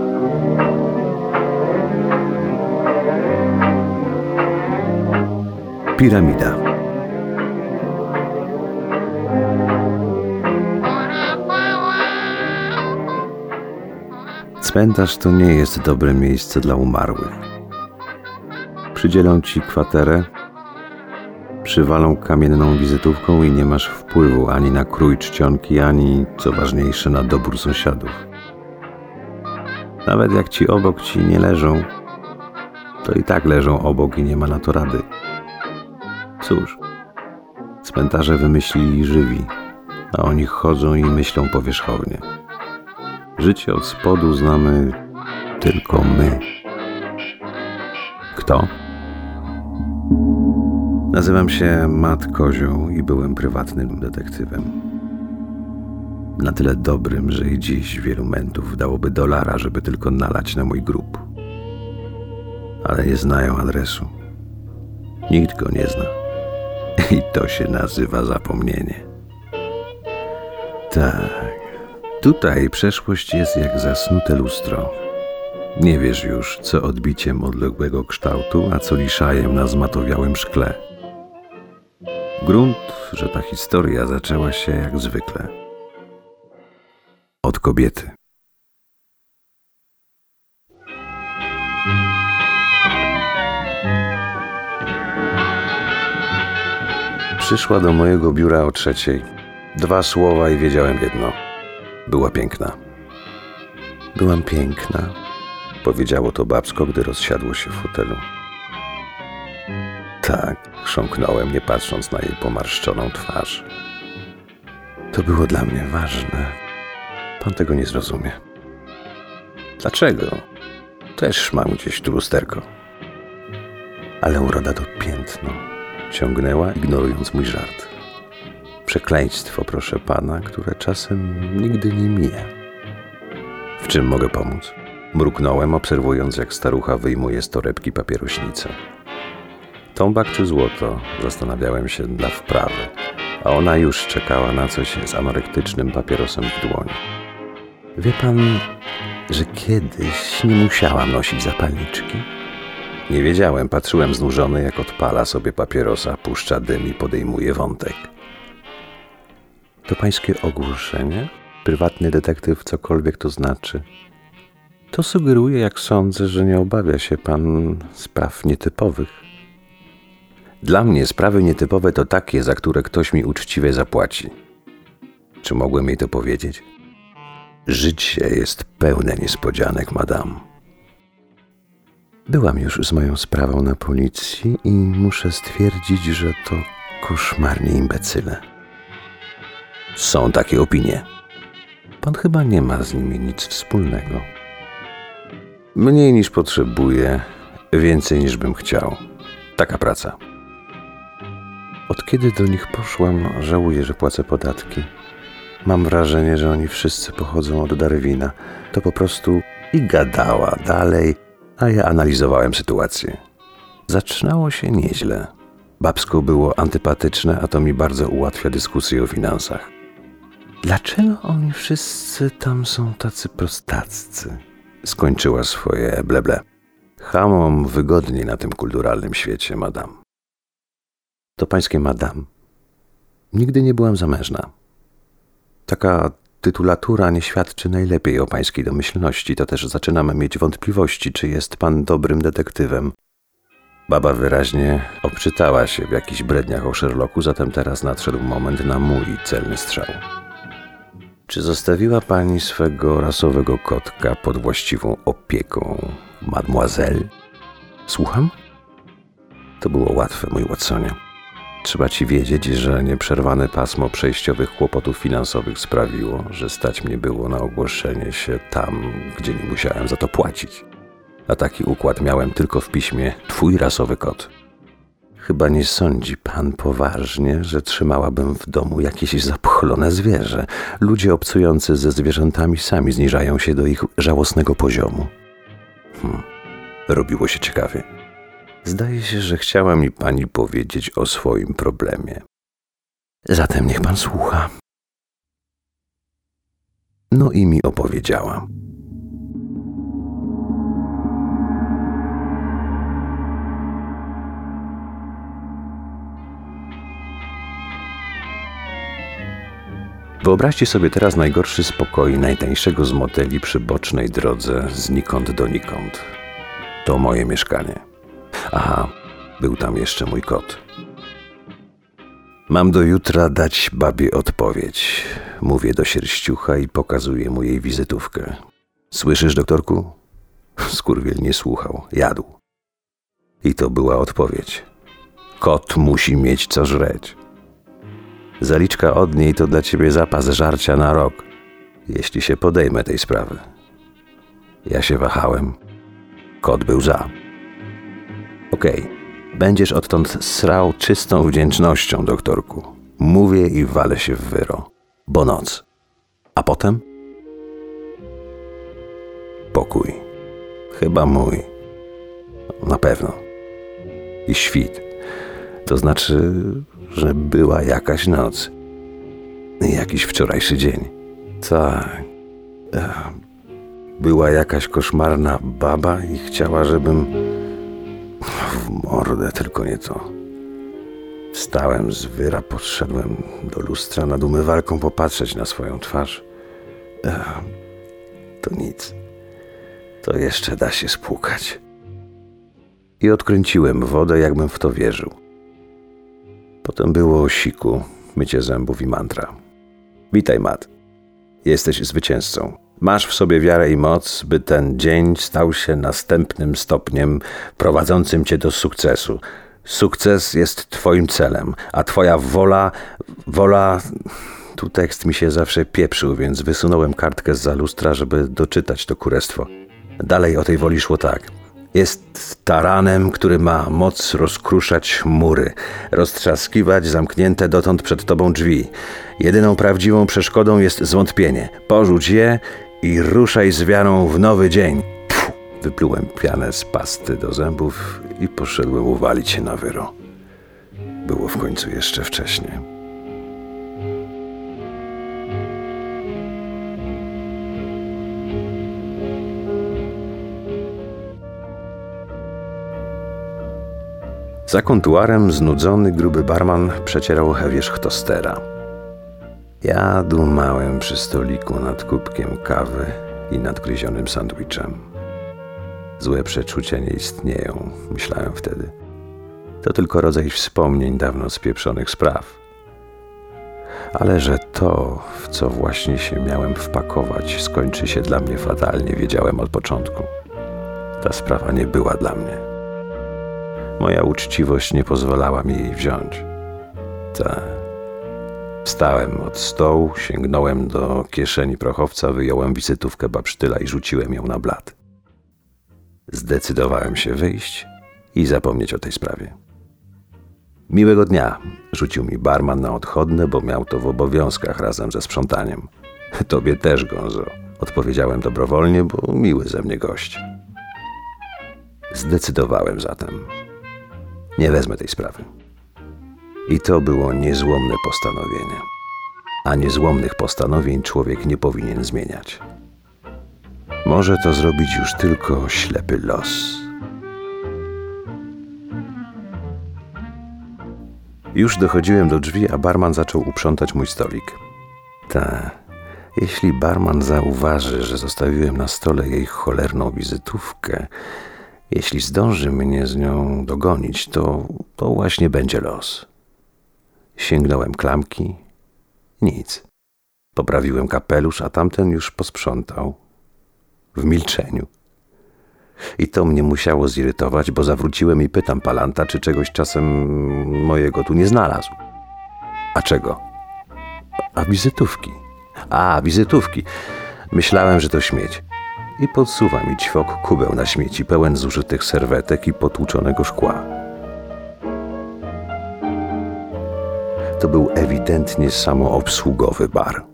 Piramida. Cmentarz to nie jest dobre miejsce dla umarłych. Przydzielą ci kwaterę, przywalą kamienną wizytówką i nie masz wpływu ani na krój czcionki, ani, co ważniejsze, na dobór sąsiadów. Nawet jak ci obok ci nie leżą, to i tak leżą obok i nie ma na to rady. Cóż, cmentarze wymyślili żywi, a o nich chodzą i myślą powierzchownie. Życie od spodu znamy tylko my. Kto? Nazywam się Matt Kozioł i byłem prywatnym detektywem. Na tyle dobrym, że i dziś wielu mentów dałoby $1, żeby tylko nalać na mój grób. Ale nie znają adresu. Nikt go nie zna. I to się nazywa zapomnienie. Tak. Tutaj przeszłość jest jak zasnute lustro. Nie wiesz już, co odbiciem odległego kształtu, a co liszajem na zmatowiałym szkle. Grunt, że ta historia zaczęła się jak zwykle. Od kobiety. Przyszła do mojego biura o 3:00. 2 słowa i wiedziałem jedno. Była piękna. Byłam piękna, powiedziało to babsko, gdy rozsiadło się w fotelu. Tak, chrząknąłem, nie patrząc na jej pomarszczoną twarz. To było dla mnie ważne. Pan tego nie zrozumie. Dlaczego? Też mam gdzieś tu lusterko. Ale uroda to piętno. Ciągnęła, ignorując mój żart. Przekleństwo, proszę pana, które czasem nigdy nie mija. W czym mogę pomóc? Mruknąłem, obserwując, jak starucha wyjmuje z torebki papierośnicę. Tombak czy złoto? Zastanawiałem się dla wprawy, a ona już czekała na coś z anorektycznym papierosem w dłoni. Wie pan, że kiedyś nie musiałam nosić zapalniczki? Nie wiedziałem, patrzyłem znużony, jak odpala sobie papierosa, puszcza dym i podejmuje wątek. To pańskie ogłoszenie? Prywatny detektyw, cokolwiek to znaczy. To sugeruje, jak sądzę, że nie obawia się pan spraw nietypowych. Dla mnie sprawy nietypowe to takie, za które ktoś mi uczciwie zapłaci. Czy mogłem jej to powiedzieć? Życie jest pełne niespodzianek, madam. Byłam już z moją sprawą na policji i muszę stwierdzić, że to koszmarnie imbecyle. Są takie opinie. Pan chyba nie ma z nimi nic wspólnego. Mniej niż potrzebuję, więcej niż bym chciał. Taka praca. Od kiedy do nich poszłam, żałuję, że płacę podatki. Mam wrażenie, że oni wszyscy pochodzą od Darwina. To po prostu i gadała dalej, a ja analizowałem sytuację. Zaczynało się nieźle. Babsko było antypatyczne, a to mi bardzo ułatwia dyskusję o finansach. Dlaczego oni wszyscy tam są tacy prostaccy? Skończyła swoje bleble. Chamom wygodniej na tym kulturalnym świecie, madam. To pańskie madam. Nigdy nie byłam zamężna. Taka tytulatura nie świadczy najlepiej o pańskiej domyślności, to też zaczynamy mieć wątpliwości, czy jest pan dobrym detektywem. Baba wyraźnie obczytała się w jakichś bredniach o Sherlocku, zatem teraz nadszedł moment na mój celny strzał. Czy zostawiła pani swego rasowego kotka pod właściwą opieką, mademoiselle? Słucham? To było łatwe, mój Watsonie. Trzeba ci wiedzieć, że nieprzerwane pasmo przejściowych kłopotów finansowych sprawiło, że stać mnie było na ogłoszenie się tam, gdzie nie musiałem za to płacić. A taki układ miałem tylko w piśmie twój rasowy kot. Chyba nie sądzi pan poważnie, że trzymałabym w domu jakieś zapchlone zwierzę. Ludzie obcujący ze zwierzętami sami zniżają się do ich żałosnego poziomu. Robiło się ciekawie. Zdaje się, że chciała mi pani powiedzieć o swoim problemie. Zatem niech pan słucha. No i mi opowiedziała. Wyobraźcie sobie teraz najgorszy z pokoi najtańszego z moteli przy bocznej drodze znikąd donikąd. To moje mieszkanie. Aha, był tam jeszcze mój kot. Mam do jutra dać babie odpowiedź. Mówię do sierściucha i pokazuję mu jej wizytówkę. Słyszysz, doktorku? Skurwiel nie słuchał, jadł. I to była odpowiedź. Kot musi mieć co żreć. Zaliczka od niej to dla ciebie zapas żarcia na rok, jeśli się podejmę tej sprawy. Ja się wahałem. Kot był za. Okej, będziesz odtąd srał czystą wdzięcznością, doktorku. Mówię i walę się w wyro. Bo noc. A potem? Pokój. Chyba mój. Na pewno. I świt. To znaczy, że była jakaś noc. Jakiś wczorajszy dzień. Tak. Była jakaś koszmarna baba i chciała, żebym... W mordę, tylko nie to. Wstałem z wyra, podszedłem do lustra nad umywalką popatrzeć na swoją twarz. To nic. To jeszcze da się spłukać. I odkręciłem wodę, jakbym w to wierzył. Potem było o siku, mycie zębów i mantra. Witaj, Matt. Jesteś zwycięzcą. Masz w sobie wiarę i moc, by ten dzień stał się następnym stopniem prowadzącym cię do sukcesu. Sukces jest twoim celem, a twoja wola... Tu tekst mi się zawsze pieprzył, więc wysunąłem kartkę zza lustra, żeby doczytać to kurestwo. Dalej o tej woli szło tak. Jest taranem, który ma moc rozkruszać mury, roztrzaskiwać zamknięte dotąd przed tobą drzwi. Jedyną prawdziwą przeszkodą jest zwątpienie. Porzuć je i ruszaj z wiarą w nowy dzień. Wyplułem pianę z pasty do zębów i poszedłem uwalić się na wyro. Było w końcu jeszcze wcześnie. Za kontuarem znudzony, gruby barman przecierał wierzch tostera. Ja dumałem przy stoliku nad kubkiem kawy i nadgryzionym sandwichem. Złe przeczucia nie istnieją, myślałem wtedy. To tylko rodzaj wspomnień dawno spieprzonych spraw. Ale że to, w co właśnie się miałem wpakować, skończy się dla mnie fatalnie, wiedziałem od początku. Ta sprawa nie była dla mnie. Moja uczciwość nie pozwalała mi jej wziąć. Wstałem od stołu, sięgnąłem do kieszeni prochowca, wyjąłem wizytówkę babsztyla i rzuciłem ją na blat. Zdecydowałem się wyjść i zapomnieć o tej sprawie. Miłego dnia, rzucił mi barman na odchodne, bo miał to w obowiązkach razem ze sprzątaniem. Tobie też, Gonzo, odpowiedziałem dobrowolnie, bo miły ze mnie gość. Zdecydowałem zatem. Nie wezmę tej sprawy. I to było niezłomne postanowienie. A niezłomnych postanowień człowiek nie powinien zmieniać. Może to zrobić już tylko ślepy los. Już dochodziłem do drzwi, a barman zaczął uprzątać mój stolik. Jeśli barman zauważy, że zostawiłem na stole jej cholerną wizytówkę, jeśli zdąży mnie z nią dogonić, to właśnie będzie los. Sięgnąłem klamki. Nic. Poprawiłem kapelusz, a tamten już posprzątał. W milczeniu. I to mnie musiało zirytować, bo zawróciłem i pytam palanta, czy czegoś czasem mojego tu nie znalazł. A czego? A wizytówki. Wizytówki. Myślałem, że to śmieć. I podsuwa mi ćwok kubeł na śmieci, pełen zużytych serwetek i potłuczonego szkła. To był ewidentnie samoobsługowy bar.